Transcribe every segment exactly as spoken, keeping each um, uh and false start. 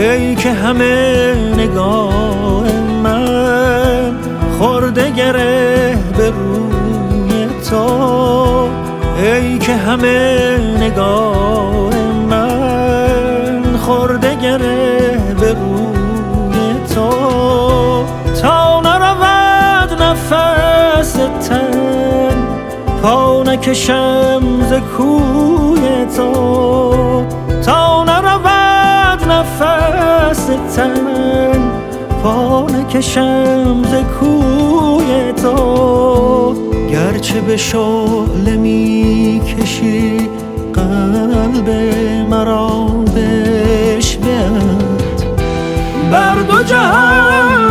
ای که همه نگاه من خورده گره به روی تو، ای که همه نگاه من خورده گره به روی تو، تا نرود نفس تن پا نکشم ز کوی تو، تا نرود نفس تن پا نکشم ز کوی تو، گرچه به شعله می کشی قلب مرا بشبیت، بر دو جهان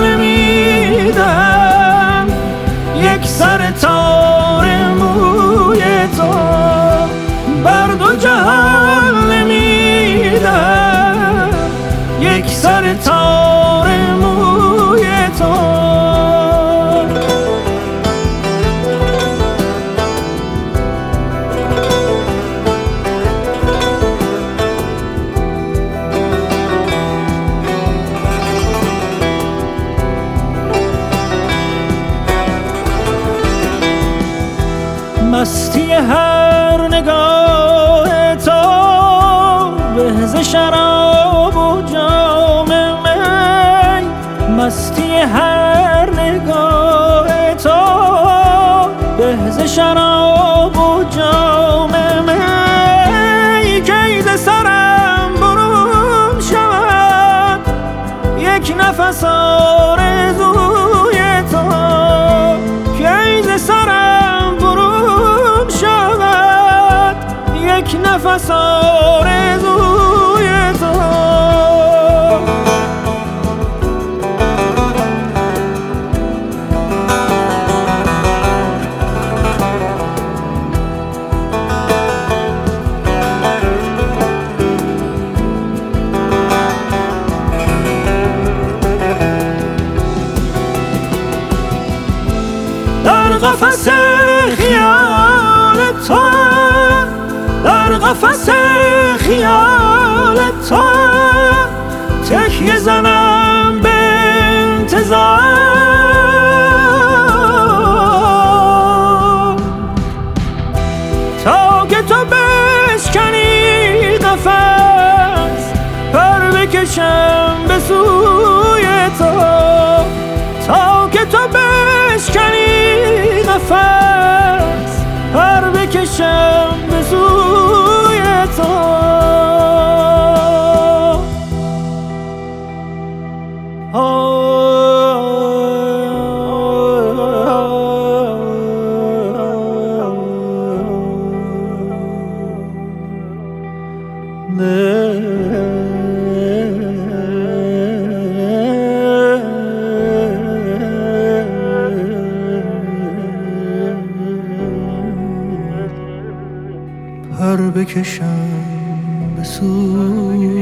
نمیدم یک سر تار موی تو، بر دو جهان نمیدم یک سر تار موی تو. مستی هر نگاه تو به ز شراب و جام می، مستی هر نگاه تو به ز شراب و جام می، کی ز سرم برون شود یک نفس آرزوی تو، کی ز سرم برون شود یک نفس آرزوی تو. در قفس خیال تو، در قفس خیال تو تکیه زنم به انتظار، تا که تو بشکنی قفس پر بکشم به سوی تو، تا که تو بشکنی نفس پر بکشم به سوی تو. پر بکشم به سوی